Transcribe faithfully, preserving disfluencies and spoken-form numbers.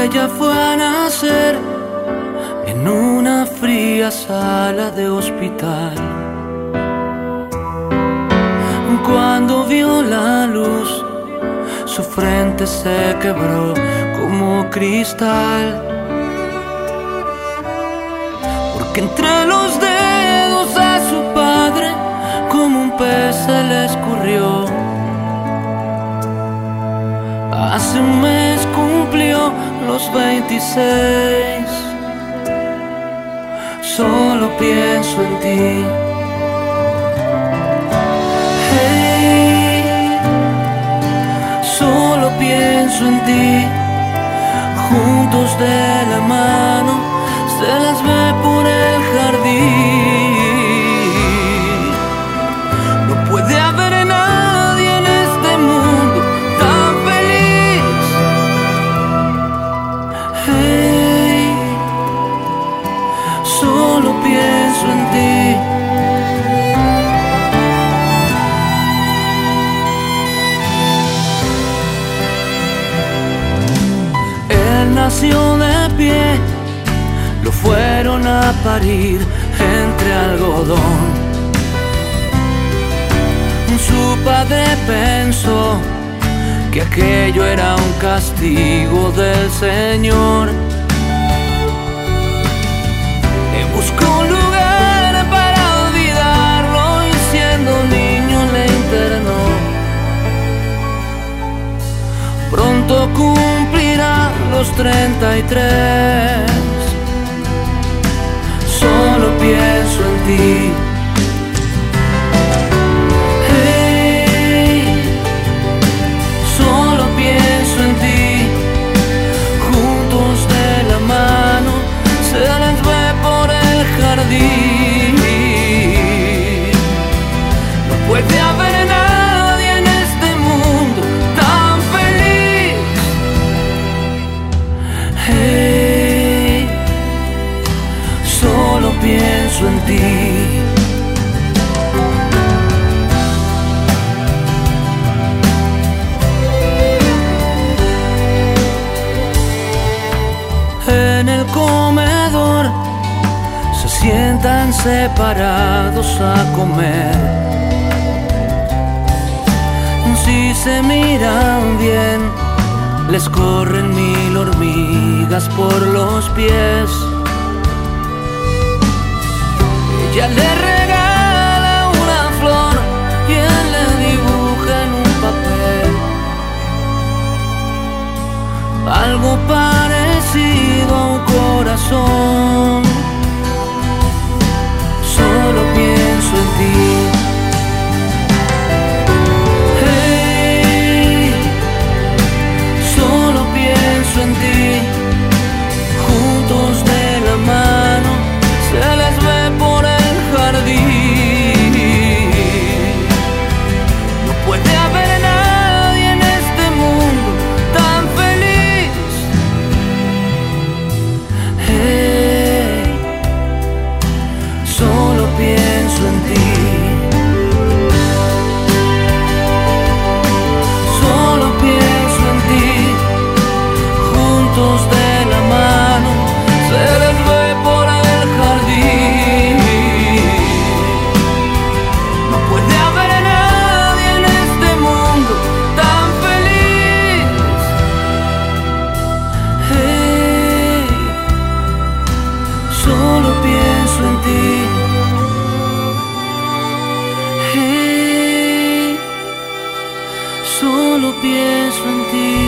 Ella fue a nacer en una fría sala de hospital. Cuando vio la luz, su frente se quebró como cristal, porque entre los dedos a su padre como un pez se le escurrió. Hace un mes cumplió los veintiséis. Solo pienso en ti. Hey, solo pienso en ti. Juntos de la mano se las ve por el jardín. No puede haber nadie en este mundo tan feliz. Hey, solo pienso en ti. Él nació de pie, lo fueron a parir entre algodón. Su padre pensó que aquello era un castigo del Señor. Le buscó un lugar para olvidarlo y siendo niño le internó. Pronto cumplirá los treinta y tres. Solo pienso en ti. Hey, solo pienso en ti. Juntos de la mano se les ve por el jardín. No puede haber nadie en este mundo tan feliz. Hey, solo pienso en ti. En el comedor se sientan separados a comer. Si se miran bien, les corren mil hormigas por los pies. Ella le regala una flor y él le dibuja en un papel algo parecido a un corazón. Solo pienso en ti. Hey, solo pienso en ti. Juntos de la mano se les ve por el jardín. No puede haber nadie en este mundo tan feliz. Hey, solo pienso en ti. Solo pienso en ti. Juntos de la mano se les ve por el jardín. No puede haber nadie en este mundo tan feliz. Hey, solo pienso en ti. Hey, solo pienso en ti.